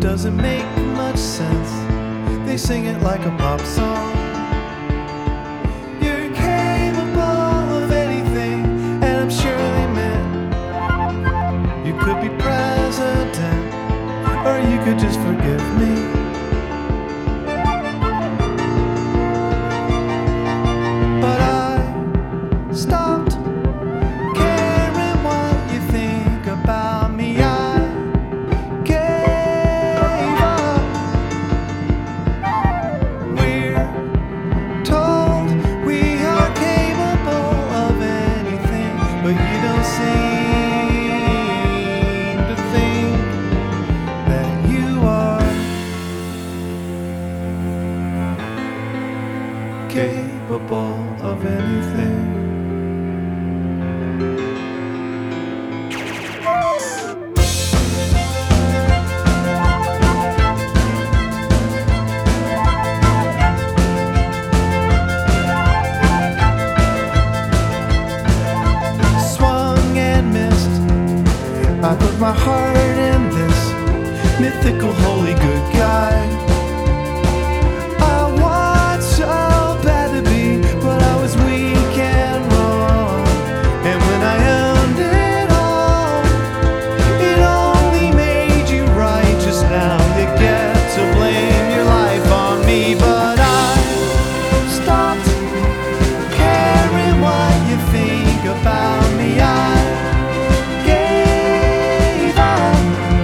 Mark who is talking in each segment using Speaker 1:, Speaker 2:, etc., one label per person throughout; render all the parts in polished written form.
Speaker 1: doesn't make much sense. They sing it like a pop song. You're capable of anything, and I'm sure they meant you could be president, or you could just forgive me. But I stopped caring what you think about me. I gave up. We're told we are capable of anything, but you don't seem to think that you are capable of anything. Swung and missed. I put my heart in this mythical holy good guy. I want so bad to be, but I was weak and wrong. And when I earned it all, it only made you righteous. Now you get to blame your life on me, but I stopped caring what you think about me. I gave up.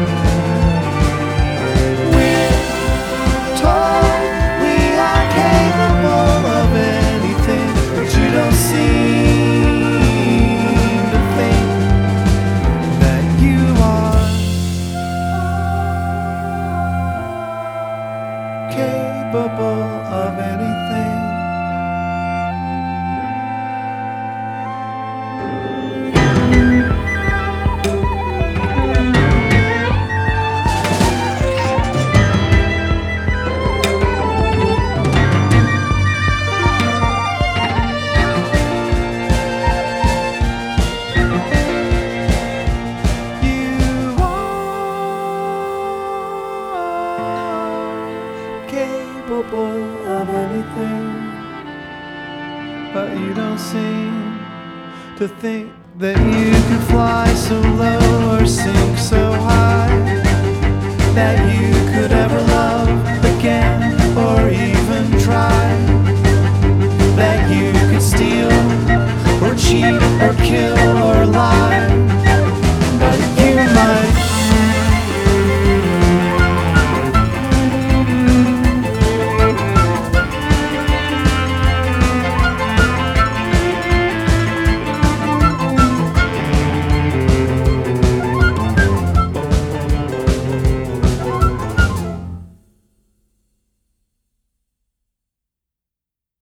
Speaker 1: We're told we are capable of anything, but you don't seem to think that you are capable of anything. You are capable of anything, but you don't seem to think that you can fly so low.